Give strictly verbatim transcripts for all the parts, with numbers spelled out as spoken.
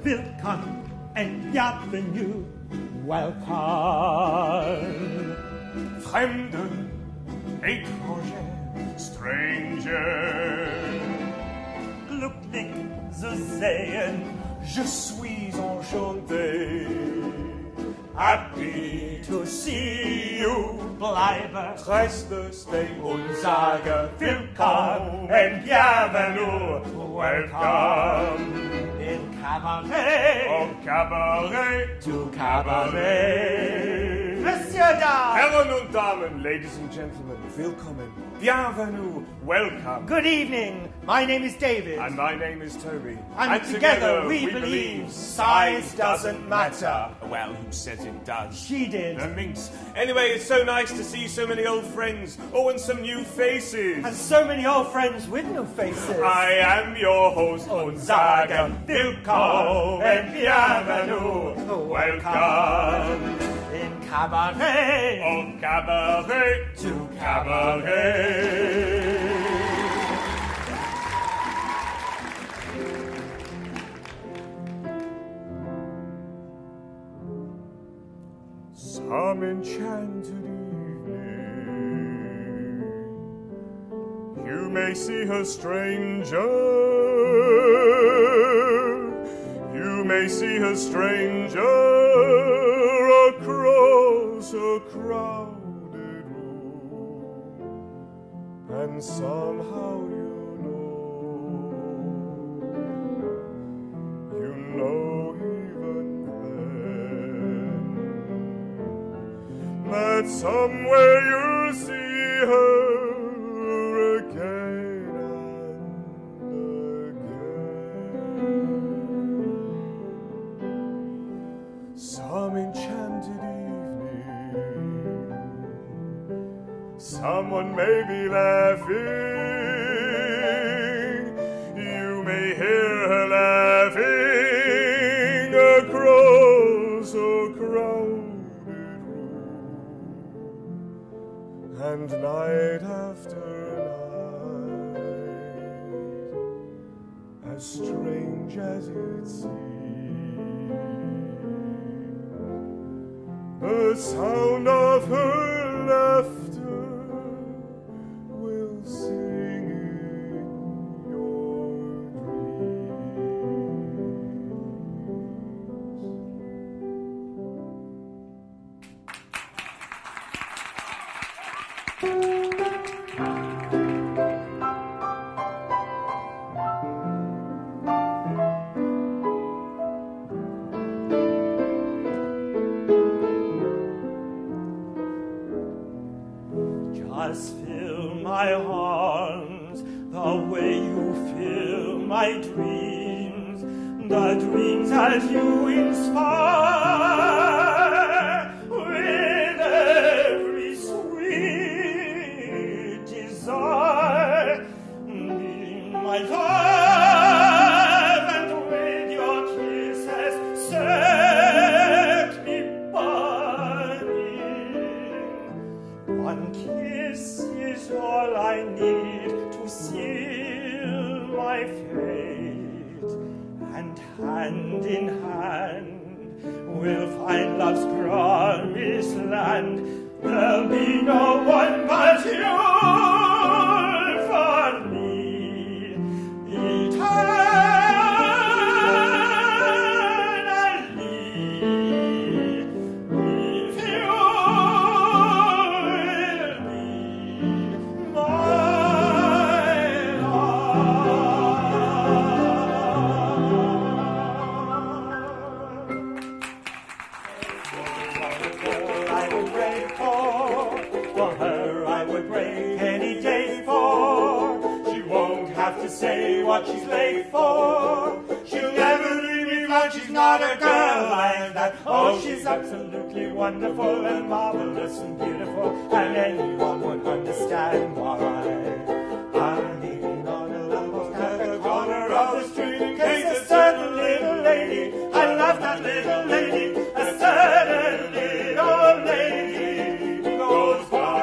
willkommen and bienvenue. Welcome. Fremde, étranger, stranger. Glücklich zu sehen, Je suis enchanté. happy to see you. Bleibe, Reste, stay und sage willkommen and bienvenue. Welcome. In Cabaret, Au cabaret, to Cabaret. Monsieur da! Herren und Damen, ladies and gentlemen, willkommen, bienvenue, welcome. Good evening. My name is David. And my name is Toby. And together we believe size doesn't matter. Well, who says it does? She did. The minx. Anyway, it's so nice to see so many old friends. Oh, and some new faces. And so many old friends with new faces. I am your host, Und sage willkommen and bienvenue. Welcome. In Cabaret. Au cabaret, To cabaret. Some enchanted evening, you may see her stranger. You may see her stranger across a crowded room, and somehow you know, you know even then, that somewhere you'll see her again and again. Some enchanted evening, someone may be laughing. You may hear her laughing across a crowded room, and night after night, as strange as it seems, the sound of her laughter will sing in your Just fill my arms the way you fill my dreams, the dreams that you inspire with every sweet desire. Be my love, and with your kisses set me burning. One kiss is all I need to seal my fate, and hand in hand we'll find love's promised land. There'll be no one but you for me, eternally. If you will be my love. I would break for, for her I would break any day for. She won't have to say what she's late for. She'll never leave me flat, she's not a girl like that. Oh, she's absolutely wonderful and marvelous and beautiful, and anyone would understand why. I'm leaning on a lamppost at the corner of the street in case a certain little lady, I love that little lady, a certain little lady goes by.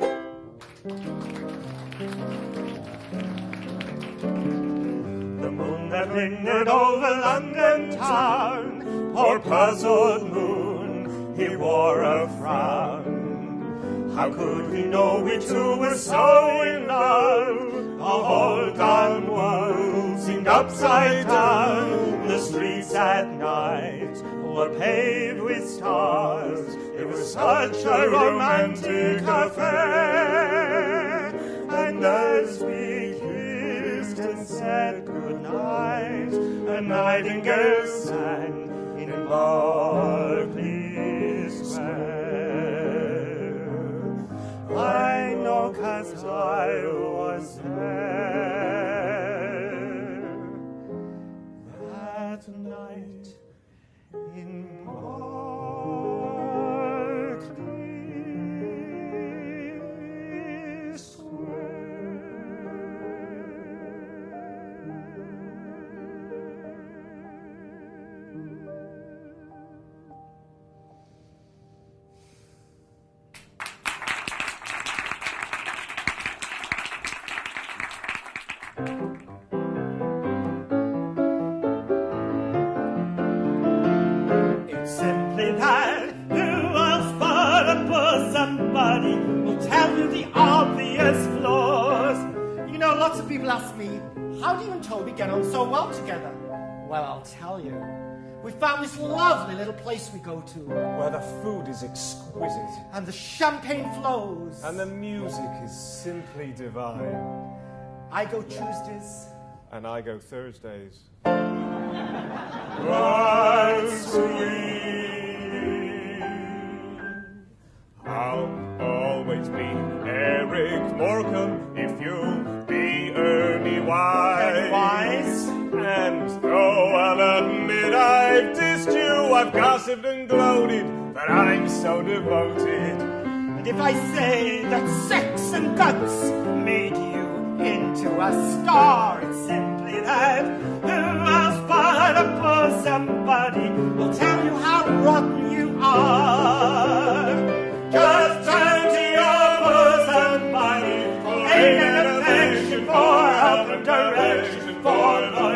The moon that lingered over London town. Poor puzzled moon, he wore a frown. How could we know we two were so in love? The whole darn world seemed upside down. The streets at night were paved with stars. It was such a romantic affair. And as we kissed and said goodnight, a nightingale sang in Berkeley Square. I know 'cause I was there that night in Berkeley Square. It's simply that who else but a somebody will tell you the obvious flaws. You know, lots of people ask me, how do you and Toby get on so well together? Well, I'll tell you. We found this lovely little place we go to. Where the food is exquisite. And the champagne flows. And the music is simply divine. I go Tuesdays. And I go Thursdays. Right sweet. I'll always be Eric Morecambe if you'll be Ernie Wise. Wise. And though I'll admit I've dissed you, I've gossiped and gloated that I'm so devoted. And if I say that sex and guts made you into a star, it's simply that who else but a poor somebody will tell you how rotten you are. Just turn to your poor somebody, ain't an affection for help and direction for